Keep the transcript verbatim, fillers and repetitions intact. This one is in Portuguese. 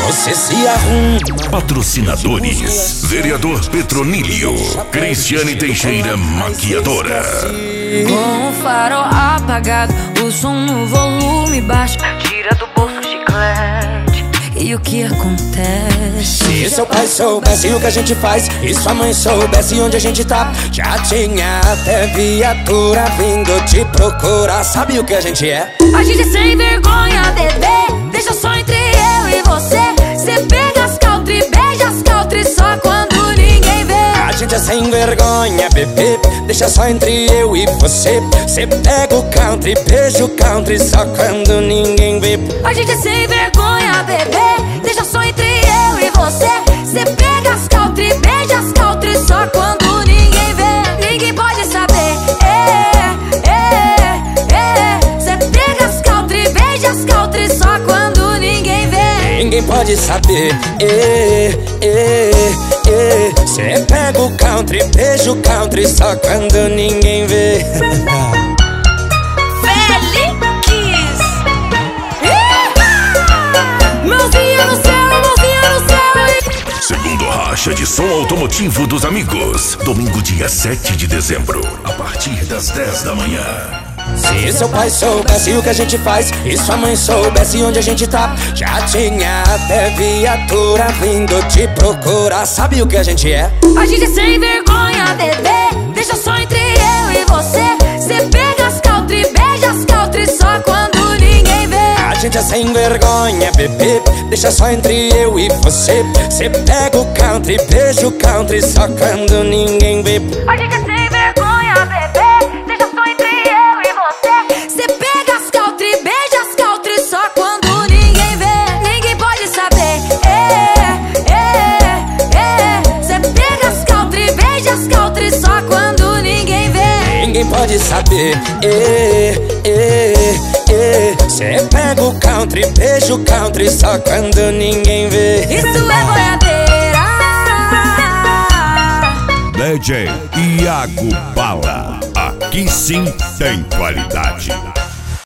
você se arruma. Patrocinadores: Vereador Petronílio, Cristiane Teixeira Maquiadora. Com o farol apagado, o som no volume baixo, tira do bolso o chiclete. E o que acontece? Se seu pai soubesse o que a gente faz e sua mãe soubesse onde a gente tá, já tinha até viatura vindo te procurar. Sabe o que a gente é? A gente é sem vergonha, bebê. Deixa só entre eu e você. Cê pega as country, beija as country só quando ninguém vê. A gente é sem vergonha, bebê. Deixa só entre eu e você. Cê pega o country, beija o country só quando ninguém vê. A gente é sem vergonha, bebê. Deixa só entre eu e você. Cê pega as country, beija as country só quando ninguém vê. Ninguém pode saber. É, é, é. Cê pega as country, beija as country só quando ninguém vê. Ninguém pode saber. É, é, é. Cê pega o country, beija o country só quando ninguém vê. Segundo Racha de Som Automotivo dos Amigos, domingo dia sete de dezembro, a partir das dez da manhã. Se seu pai soubesse o que a gente faz e sua mãe soubesse onde a gente tá, já tinha até viatura vindo te procurar. Sabe o que a gente é? A gente é sem vergonha, bebê. Deixa só entre eu e você. Cê pega as country, beija as country só quando ninguém vê. A gente é sem vergonha, bebê. Deixa só entre eu e você. Cê pega o country, beija o country só quando ninguém vê. A gente é sem vergonha, bebê. Deixa só entre eu e você. Cê pega as country, beija as country só quando ninguém vê. Ninguém pode saber. É, é, é. Cê pega as country, beija as country só quando ninguém vê. Ninguém pode saber. É, é, é. Cê pega o country, beija o country só quando ninguém vê. Isso é boiadeira. D J Iago Bala, aqui sim tem qualidade.